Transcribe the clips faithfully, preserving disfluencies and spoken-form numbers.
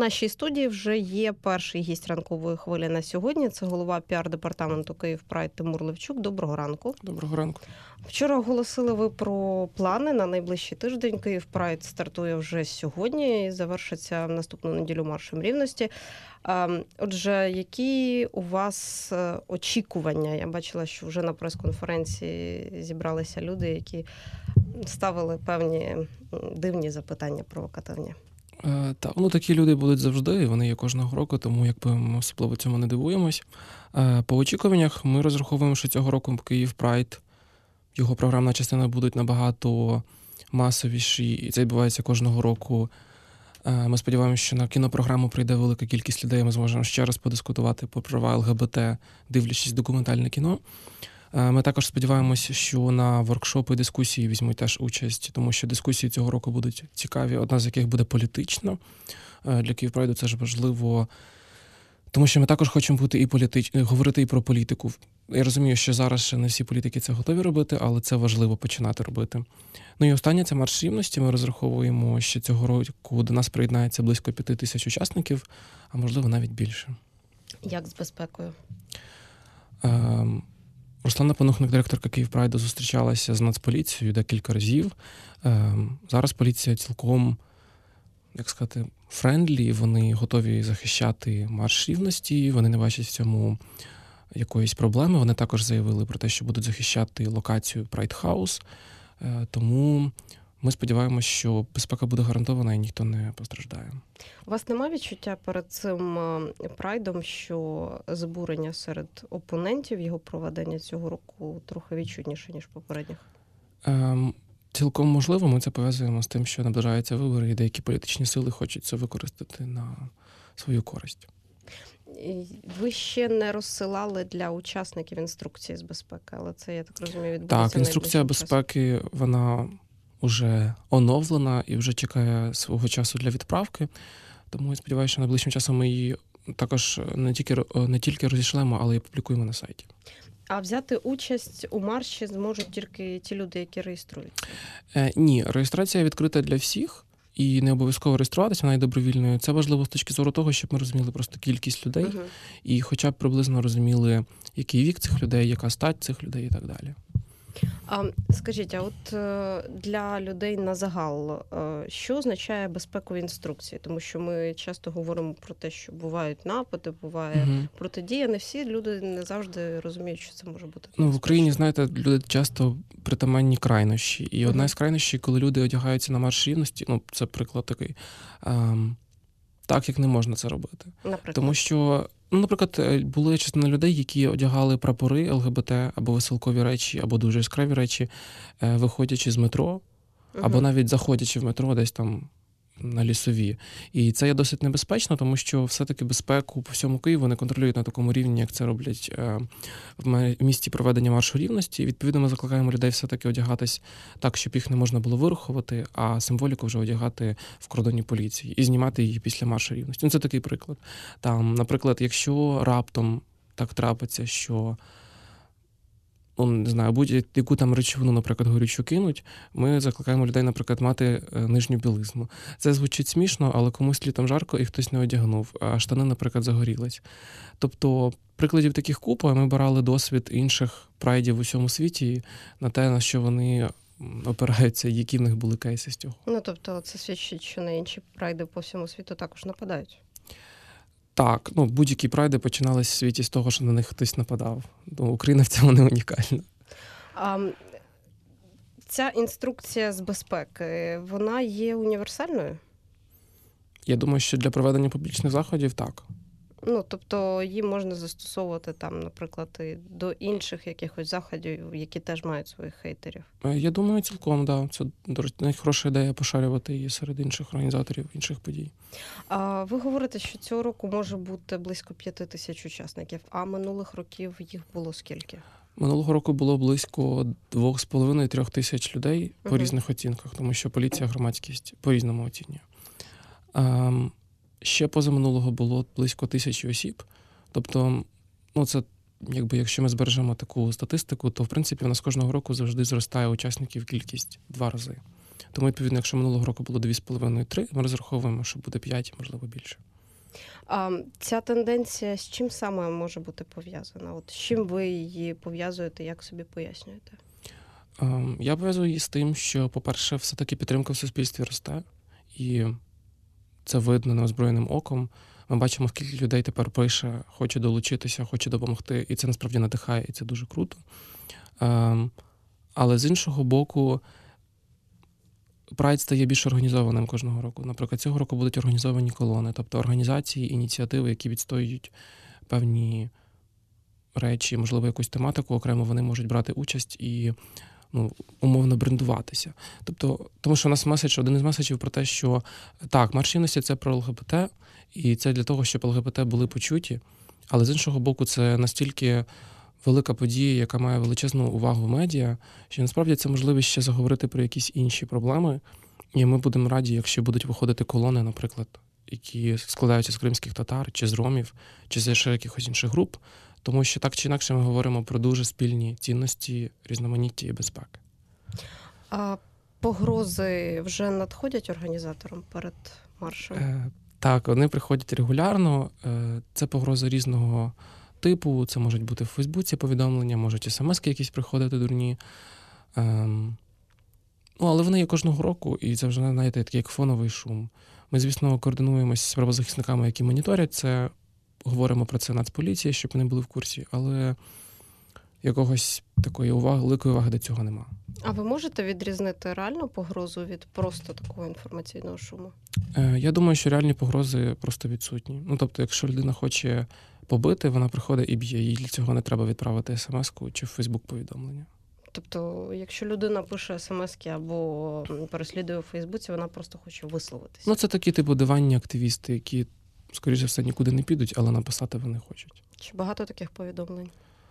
нашій студії вже є перший гість ранкової хвилі на сьогодні. Це голова піар-департаменту Київ Прайд Тимур Левчук. Доброго ранку. Доброго ранку. Вчора оголосили ви про плани на найближчий тиждень. Київ Прайд стартує вже сьогодні і завершиться в наступну неділю маршем рівності. Отже, які у вас очікування? Я бачила, що вже на прес-конференції зібралися люди, які ставили певні дивні запитання, провокативні. Е, так, ну такі люди будуть завжди, вони є кожного року, тому якби ми особливо цьому не дивуємось. Е, по очікуваннях ми розраховуємо, що цього року Київ Прайд, його програмна частина будуть набагато масовіші, і це відбувається кожного року. Е, ми сподіваємося, що на кінопрограму прийде велика кількість людей, ми зможемо ще раз подискутувати про права ЛГБТ, дивлячись документальне кіно. Ми також сподіваємося, що на воркшопи, дискусії візьмуть теж участь, тому що дискусії цього року будуть цікаві, одна з яких буде політична. Для Київпрайду це ж важливо, тому що ми також хочемо бути і політич... говорити і про політику. Я розумію, що зараз ще не всі політики це готові робити, але це важливо починати робити. Ну і останнє – це марш рівності. Ми розраховуємо, що цього року до нас приєднається близько п'яти тисяч учасників, а можливо навіть більше. Як з безпекою? Ем... Руслана Панухник, директорка Київпрайду, зустрічалася з Нацполіцією декілька разів. Зараз поліція цілком, як сказати, френдлі, вони готові захищати марш рівності, вони не бачать в цьому якоїсь проблеми. Вони також заявили про те, що будуть захищати локацію Прайд Хаус. Тому ми сподіваємося, що безпека буде гарантована і ніхто не постраждає. У вас немає відчуття перед цим прайдом, що збурення серед опонентів його проведення цього року трохи відчутніше, ніж попередніх? Ем, цілком можливо. Ми це пов'язуємо з тим, що наближаються вибори, і деякі політичні сили хочуть це використати на свою користь. Ви ще не розсилали для учасників інструкції з безпеки, але це, я так розумію, відбудеться. Так, інструкція безпеки, часу. Вона вже оновлена і вже чекає свого часу для відправки. Тому я сподіваюся, що найближчим часом ми її також не тільки, не тільки розійшлемо, але й публікуємо на сайті. А взяти участь у марші зможуть тільки ті люди, які реєструються? Е, ні, реєстрація відкрита для всіх. І не обов'язково реєструватися, вона є добровільною. Це важливо з точки зору того, щоб ми розуміли просто кількість людей uh-huh. і хоча б приблизно розуміли, який вік цих людей, яка стать цих людей і так далі. А скажіть, а от для людей на загал, що означає безпекові інструкції? Тому що ми часто говоримо про те, що бувають напади, буває угу. протидія. Не всі люди не завжди розуміють, що це може бути. Ну, в Україні, знаєте, люди часто притаманні крайнощі. І угу. одна з крайнощів, коли люди одягаються на марш рівності, ну, це приклад такий, ем, так, як не можна це робити. Наприклад? Тому що, ну, наприклад, були частина людей, які одягали прапори ЛГБТ або веселкові речі, або дуже яскраві речі, виходячи з метро, угу. або навіть заходячи в метро десь там на Лісові. І це є досить небезпечно, тому що все-таки безпеку по всьому Києву не контролюють на такому рівні, як це роблять в місті проведення маршу рівності. І, відповідно, ми закликаємо людей все-таки одягатись так, щоб їх не можна було вирахувати, а символіку вже одягати в кордоні поліції і знімати її після маршу рівності. Ну, це такий приклад. Там, наприклад, якщо раптом так трапиться, що ну, не знаю, будь-яку там речовину, наприклад, горючу кинуть, ми закликаємо людей, наприклад, мати нижню білизну. Це звучить смішно, але комусь літом жарко і хтось не одягнув, а штани, наприклад, загорілись. Тобто, прикладів таких купа, ми брали досвід інших прайдів в усьому світі на те, на що вони опираються, які в них були кейси з цього. Ну, тобто, це свідчить, що на інші прайди по всьому світу також нападають. Так, ну, будь-які прайди починалися в світі з того, що на них хтось нападав. Ну, Україна в цьому не унікальна. А, ця інструкція з безпеки, вона є універсальною? Я думаю, що для проведення публічних заходів – так. Ну, тобто її можна застосовувати там, наприклад, і до інших якихось заходів, які теж мають своїх хейтерів? Я думаю, цілком, да. Це навіть хороша ідея поширювати її серед інших організаторів, інших подій. А ви говорите, що цього року може бути близько п'яти тисяч учасників, а минулих років їх було скільки? Минулого року було близько двох з половиною трьох тисяч людей по uh-huh. різних оцінках, тому що поліція, громадськість по-різному оцінює. Um, Ще позаминулого було близько тисячі осіб. Тобто, ну це, якби, якщо ми збережемо таку статистику, то, в принципі, у нас кожного року завжди зростає учасників кількість два рази. Тому, відповідно, якщо минулого року було дві з половиною три, ми розраховуємо, що буде п'ять, можливо, більше. А ця тенденція з чим саме може бути пов'язана? От з чим ви її пов'язуєте, як собі пояснюєте? Я пов'язую її з тим, що, по-перше, все-таки підтримка в суспільстві росте, і це видно неозброєним оком. Ми бачимо, скільки людей тепер пише, хоче долучитися, хоче допомогти, і це насправді надихає, і це дуже круто. Але з іншого боку, Прайд стає більш організованим кожного року. Наприклад, цього року будуть організовані колони, тобто організації, ініціативи, які відстоюють певні речі, можливо, якусь тематику окремо, вони можуть брати участь і ну, умовно брендуватися. Тобто, тому що у нас меседж, один із меседжів про те, що так, марш рівності – це про ЛГБТ, і це для того, щоб ЛГБТ були почуті, але з іншого боку, це настільки велика подія, яка має величезну увагу в медіа, що насправді це можливість ще заговорити про якісь інші проблеми, і ми будемо раді, якщо будуть виходити колони, наприклад, які складаються з кримських татар, чи з ромів, чи з ще якихось інших груп, тому що так чи інакше ми говоримо про дуже спільні цінності, різноманіття і безпеки. А погрози вже надходять організаторам перед маршем? Е, так, вони приходять регулярно. Е, це погрози різного типу, це можуть бути в Фейсбуці повідомлення, можуть смс-ки якісь приходити дурні. Е, ну, але вони є кожного року, і це вже, знаєте, такий як фоновий шум. Ми, звісно, координуємося з правозахисниками, які моніторять це, говоримо про це Нацполіції, щоб вони були в курсі, але якогось такої уваги, великої уваги до цього нема. А ви можете відрізнити реальну погрозу від просто такого інформаційного шуму? Е, я думаю, що реальні погрози просто відсутні. Ну, тобто, якщо людина хоче побити, вона приходить і б'є. Їй для цього не треба відправити смс-ку чи в Фейсбук-повідомлення. Тобто, якщо людина пише смс-ки або переслідує у Фейсбуці, вона просто хоче висловитися? Ну, це такі типу диванні активісти, які, скоріш за все, нікуди не підуть, але написати вони хочуть. Чи багато таких повідомлень?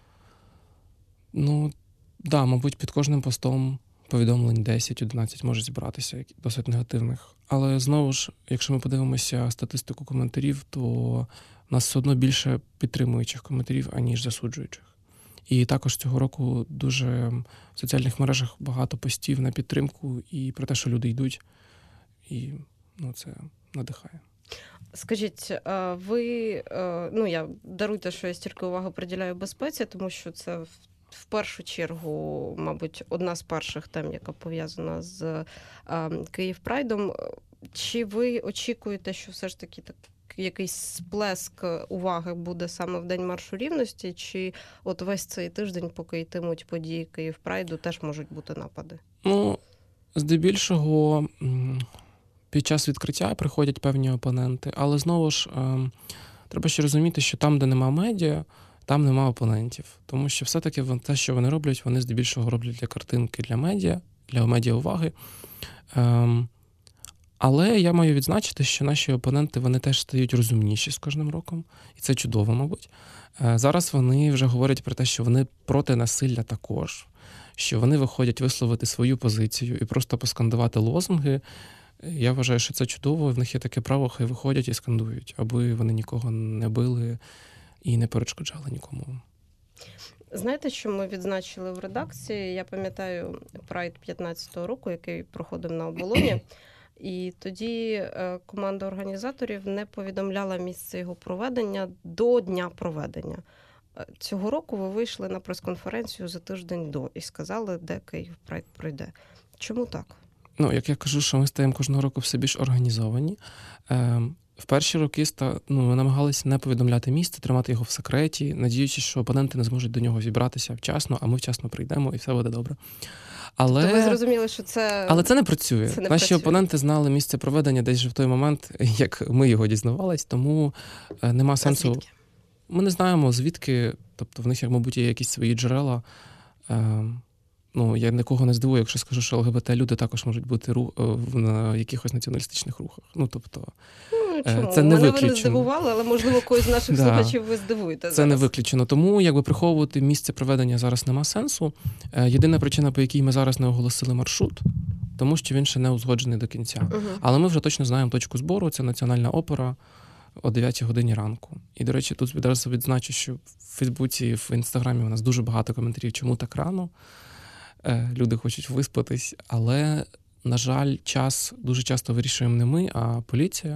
Ну, да, мабуть, під кожним постом повідомлень десять-одинадцять може зібратися, досить негативних. Але знову ж, якщо ми подивимося статистику коментарів, то в нас все одно більше підтримуючих коментарів, аніж засуджуючих. І також цього року дуже в соціальних мережах багато постів на підтримку і про те, що люди йдуть. І ну, це надихає. Скажіть, ви, ну я даруйте, що я стільки уваги приділяю безпеці, тому що це в першу чергу, мабуть, одна з перших тем, яка пов'язана з Київ Прайдом. Чи ви очікуєте, що все ж таки так якийсь сплеск уваги буде саме в День маршу рівності, чи от весь цей тиждень, поки йтимуть події Київ Прайду, теж можуть бути напади? Ну, здебільшого під час відкриття приходять певні опоненти, але знову ж треба ще розуміти, що там, де нема медіа, там нема опонентів. Тому що все-таки те, що вони роблять, вони здебільшого роблять для картинки, для медіа, для медіа уваги. Але я маю відзначити, що наші опоненти, вони теж стають розумніші з кожним роком. І це чудово, мабуть. Зараз вони вже говорять про те, що вони проти насилля також. Що вони виходять висловити свою позицію і просто поскандувати лозунги. Я вважаю, що це чудово. В них є таке право, хай виходять і скандують, аби вони нікого не били і не перешкоджали нікому. Знаєте, що ми відзначили в редакції? Я пам'ятаю Прайд п'ятнадцятого року, який проходив на Оболоні. І тоді команда організаторів не повідомляла місце його проведення до дня проведення. Цього року ви вийшли на прес-конференцію за тиждень до і сказали, де Київ Прайд пройде. Чому так? Ну, як я кажу, що ми стаємо кожного року все більш організовані. В перші роки ну, ми намагалися не повідомляти місце, тримати його в секреті, надіючись, що опоненти не зможуть до нього зібратися вчасно, а ми вчасно прийдемо і все буде добре. Але... Тобто ви зрозуміли, що це... Але це не працює. Це не Наші працює. опоненти знали місце проведення десь вже в той момент, як ми його дізнавались, тому нема сенсу... А звідки? Ми не знаємо, звідки, тобто в них, як, мабуть, є якісь свої джерела. Ну, я нікого не здивую, якщо скажу, що ЛГБТ-люди також можуть бути ру... в якихось націоналістичних рухах. Ну, тобто, ну, чому? це не Мене виключено. ви не здивували, але, можливо, когось з наших да. слухачів ви здивуєте Це зараз. не виключено. Тому, якби, приховувати місце проведення зараз нема сенсу. Єдина причина, по якій ми зараз не оголосили маршрут, тому що він ще не узгоджений до кінця. Угу. Але ми вже точно знаємо точку збору, це Національна опера о дев'ятій годині ранку. І, до речі, тут відразу відзначу, що в Фейсбуці, в Інстаграмі у нас дуже багато коментарів, чому так рано. Люди хочуть виспатись, але, на жаль, час дуже часто вирішуємо не ми, а поліція.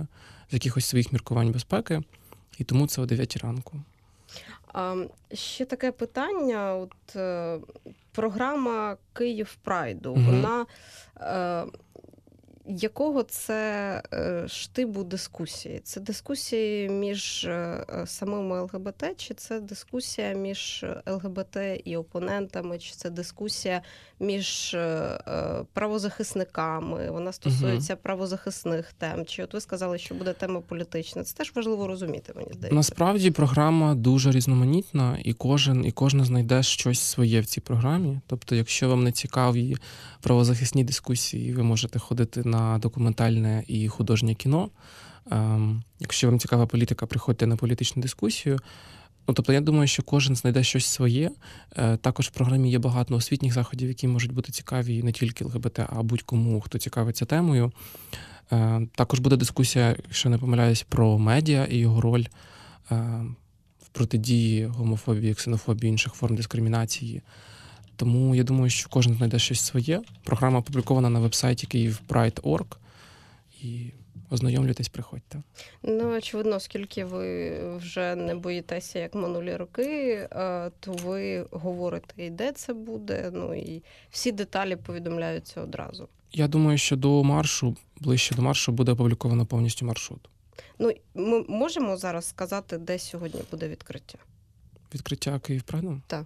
з якихось своїх міркувань безпеки, і тому це о дев'ятій ранку. А, ще таке питання. От, е, програма «Київ Прайду», Угу. вона... Е, якого це е, штибу дискусії? Це дискусії між е, самими ЛГБТ, чи це дискусія між ЛГБТ і опонентами, чи це дискусія між е, правозахисниками? Вона стосується угу. правозахисних тем. Чи от ви сказали, що буде тема політична? Це теж важливо розуміти, мені здається. Насправді програма дуже різноманітна, і кожен, і кожна знайде щось своє в цій програмі. Тобто, якщо вам не цікаві правозахисні дискусії, ви можете ходити на документальне і художнє кіно. Ем, якщо вам цікава політика, приходьте на політичну дискусію. Ну, тобто, я думаю, що кожен знайде щось своє. Е, також в програмі є багато освітніх заходів, які можуть бути цікаві не тільки ЛГБТ, а будь-кому, хто цікавиться темою. Е, також буде дискусія, якщо не помиляюсь, про медіа і його роль е, в протидії гомофобії, ксенофобії, інших форм дискримінації. Тому я думаю, що кожен знайде щось своє. Програма опублікована на веб-сайті київ прайд крапка орг. І ознайомлюйтесь, приходьте. Ну, очевидно, оскільки ви вже не боїтеся, як минулі роки, то ви говорите, і де це буде, ну і всі деталі повідомляються одразу. Я думаю, що до маршу, ближче до маршу, буде опубліковано повністю маршрут. Ну, ми можемо зараз сказати, де сьогодні буде відкриття? Відкриття Київ Прайду? Так.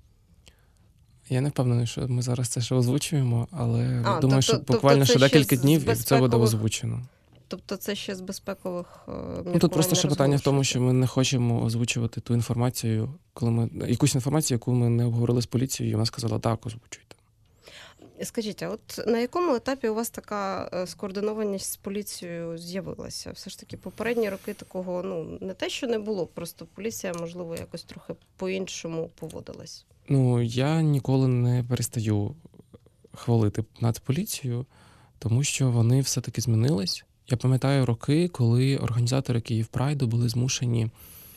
Я не впевнений, що ми зараз це ще озвучуємо, але а, думаю, тобто, що буквально тобто ще декілька днів, безпекових... і це буде озвучено. Тобто це ще з безпекових міркувань? Ну, тут просто ще питання в тому, що ми не хочемо озвучувати ту інформацію, коли ми якусь інформацію, яку ми не обговорили з поліцією, і вона сказала, так, озвучуйте. Скажіть, а от на якому етапі у вас така скоординованість з поліцією з'явилася? Все ж таки, попередні роки такого, ну, не те, що не було, просто поліція, можливо, якось трохи по-іншому поводилась. Ну, я ніколи не перестаю хвалити Нацполіцію, тому що вони все-таки змінились. Я пам'ятаю роки, коли організатори Київ Прайду були змушені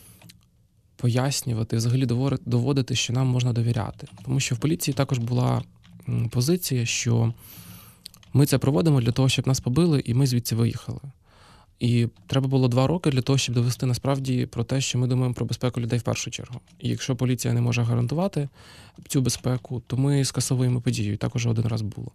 пояснювати, взагалі доводити, що нам можна довіряти. Тому що в поліції також була позиція, що ми це проводимо для того, щоб нас побили, і ми звідси виїхали. І треба було два роки для того, щоб довести насправді про те, що ми думаємо про безпеку людей в першу чергу. І якщо поліція не може гарантувати цю безпеку, то ми скасовуємо подію. І так уже один раз було.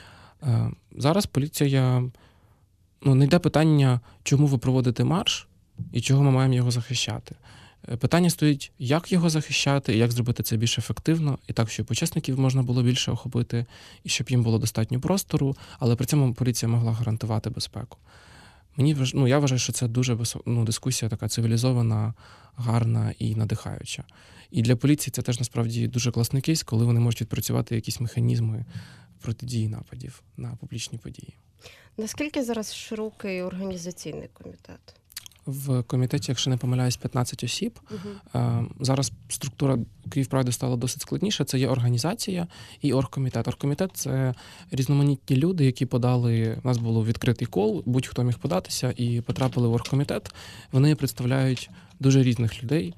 Зараз поліція, ну, не йде питання, чому ви проводите марш і чого ми маємо його захищати. Питання стоїть, як його захищати, і як зробити це більш ефективно, і так, щоб учасників можна було більше охопити, і щоб їм було достатньо простору, але при цьому поліція могла гарантувати безпеку. Мені, ну, я вважаю, що це дуже ну, дискусія така цивілізована, гарна і надихаюча. І для поліції це теж насправді дуже класний кейс, коли вони можуть відпрацювати якісь механізми протидії нападів на публічні події. Наскільки зараз широкий організаційний комітет? В комітеті, якщо не помиляюсь, п'ятнадцять осіб. Uh-huh. Зараз структура Київ Прайду стала досить складніша. Це є організація і оргкомітет. Оргкомітет – це різноманітні люди, які подали, у нас було відкритий кол, будь-хто міг податися і потрапили в оргкомітет. Вони представляють дуже різних людей.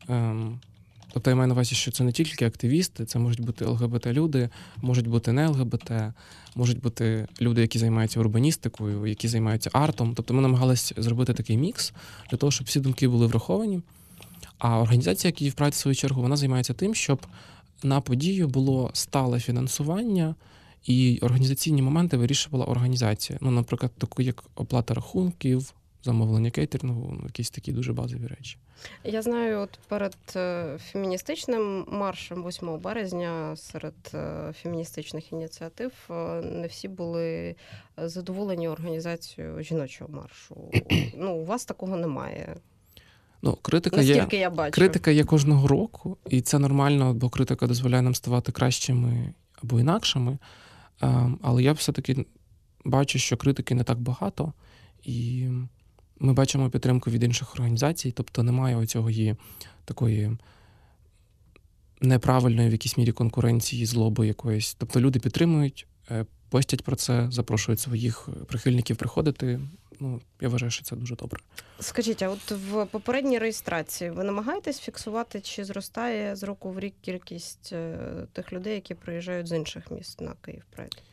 Тобто я маю на увазі, що це не тільки активісти, це можуть бути ЛГБТ-люди, можуть бути не ЛГБТ, можуть бути люди, які займаються урбаністикою, які займаються артом. Тобто ми намагалися зробити такий мікс для того, щоб всі думки були враховані. А організація Київ Прайд, в свою чергу, вона займається тим, щоб на подію було стале фінансування і організаційні моменти вирішувала організація. Ну, наприклад, таку як оплата рахунків, замовлення кейтерингу, якісь такі дуже базові речі. Я знаю, от перед феміністичним маршем восьмого березня серед феміністичних ініціатив не всі були задоволені організацією жіночого маршу. Ну, у вас такого немає. Ну, критика є, я бачу. Критика є кожного року, і це нормально, бо критика дозволяє нам ставати кращими або інакшими. Але я все-таки бачу, що критики не так багато, і ми бачимо підтримку від інших організацій, тобто немає оцього її такої неправильної в якійсь мірі конкуренції, злоби якоїсь. Тобто люди підтримують, постять про це, запрошують своїх прихильників приходити. Ну, я вважаю, що це дуже добре. Скажіть, а от в попередній реєстрації ви намагаєтесь фіксувати, чи зростає з року в рік кількість тих людей, які приїжджають з інших міст на Київ Прайд?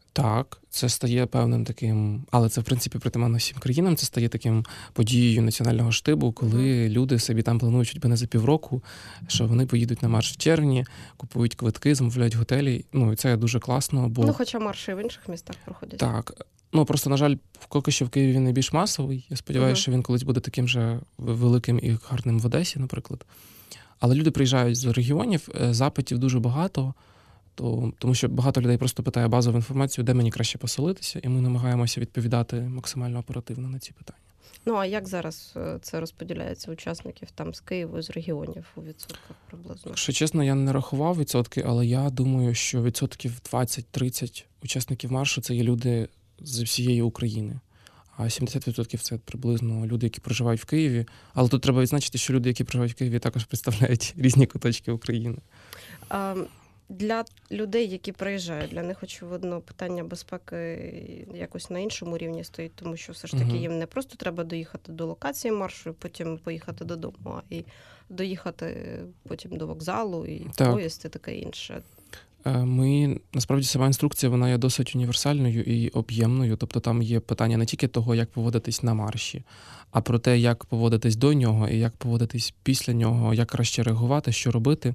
Так, це стає певним таким, але це в принципі притаманно всім країнам. Це стає таким подією національного штибу, коли Мгм. люди собі там планують чуть би не за півроку, що вони поїдуть на марш в червні, купують квитки, замовляють готелі. Ну і це дуже класно, бо Ну, хоча марші в інших містах проходять. так. Ну просто, на жаль, поки що в Києві він найбільш масовий. Я сподіваюся, Мгм. що він колись буде таким же великим і гарним в Одесі, наприклад. Але люди приїжджають з регіонів, е, запитів дуже багато. То, тому що багато людей просто питає базову інформацію, де мені краще поселитися, і ми намагаємося відповідати максимально оперативно на ці питання. Ну, а як зараз е, це розподіляється учасників там з Києва, з регіонів у відсотках приблизно? Якщо чесно, я не рахував відсотки, але я думаю, що відсотків двадцять-тридцять учасників маршу це є люди з всієї України. А сімдесят відсотків це приблизно люди, які проживають в Києві. Але тут треба відзначити, що люди, які проживають в Києві, також представляють різні куточки України. А, для людей, які приїжджають, для них, очевидно, питання безпеки якось на іншому рівні стоїть, тому що все ж таки Мгм. їм не просто треба доїхати до локації маршу, і потім поїхати додому, а і доїхати потім до вокзалу, і Так. поїзд, і таке інше. Е, Ми, насправді, сама інструкція, вона є досить універсальною і об'ємною. Тобто там є питання не тільки того, як поводитись на марші, а про те, як поводитись до нього і як поводитись після нього, як краще реагувати, що робити.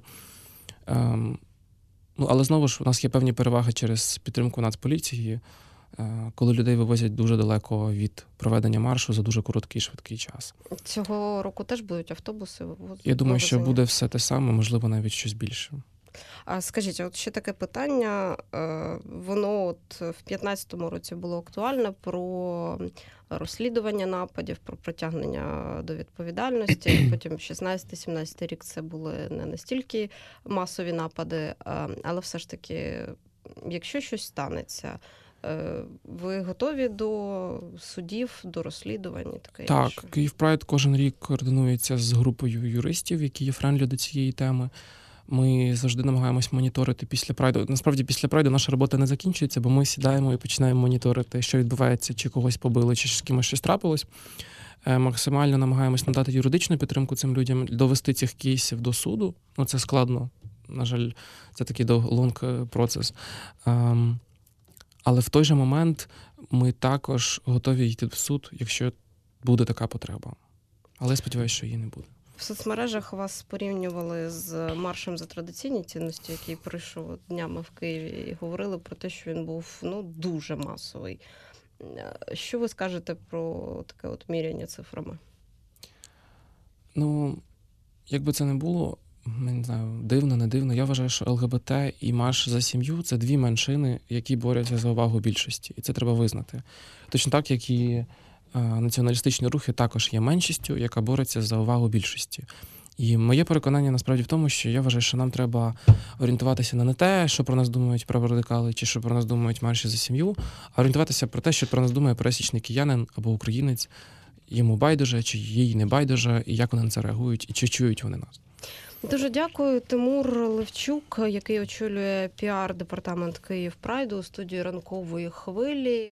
Ем, Ну, але знову ж у нас є певні переваги через підтримку Нацполіції, е, коли людей вивозять дуже далеко від проведення маршу за дуже короткий і швидкий час. Цього року теж будуть автобуси? вивоз- Я думаю, що вивезені? буде все те саме, можливо, навіть щось більше. А скажіть, а от ще таке питання, е, воно от в п'ятнадцятому році було актуальне про розслідування нападів, про притягнення до відповідальності. Потім шістнадцятий-сімнадцятий рік це були не настільки масові напади, а- але все ж таки, якщо щось станеться, е, ви готові до судів, до розслідувань і таке Так, інше? Київ Прайд кожен рік координується з групою юристів, які є френдлі до цієї теми. Ми завжди намагаємось моніторити після прайду. Насправді, після прайду наша робота не закінчується, бо ми сідаємо і починаємо моніторити, що відбувається, чи когось побили, чи з кимось щось трапилось. Е, Максимально намагаємось надати юридичну підтримку цим людям, довести цих кейсів до суду. Ну, це складно. На жаль, це такий лонг процес. Ем, Але в той же момент ми також готові йти в суд, якщо буде така потреба. Але я сподіваюся, що її не буде. В соцмережах вас порівнювали з маршем за традиційні цінності, який пройшов от днями в Києві, і говорили про те, що він був ну дуже масовий. Е, Що ви скажете про таке от міряння цифрами? Ну, якби це не було, не знаю, дивно, не дивно. Я вважаю, що ЛГБТ і марш за сім'ю – це дві меншини, які борються за увагу більшості. І це треба визнати. Точно так, як і е, націоналістичні рухи також є меншістю, яка бореться за увагу більшості. І моє переконання насправді в тому, що я вважаю, що нам треба орієнтуватися на не те, що про нас думають праворадикали, чи що про нас думають марші за сім'ю, а орієнтуватися про те, що про нас думає пересічний киянин або українець, йому байдуже, чи їй не байдуже, і як вони на це реагують, і чи чують вони нас. Дуже дякую. Тимур Левчук, який очолює піар-департамент Київ Прайду у студії ранкової хвилі.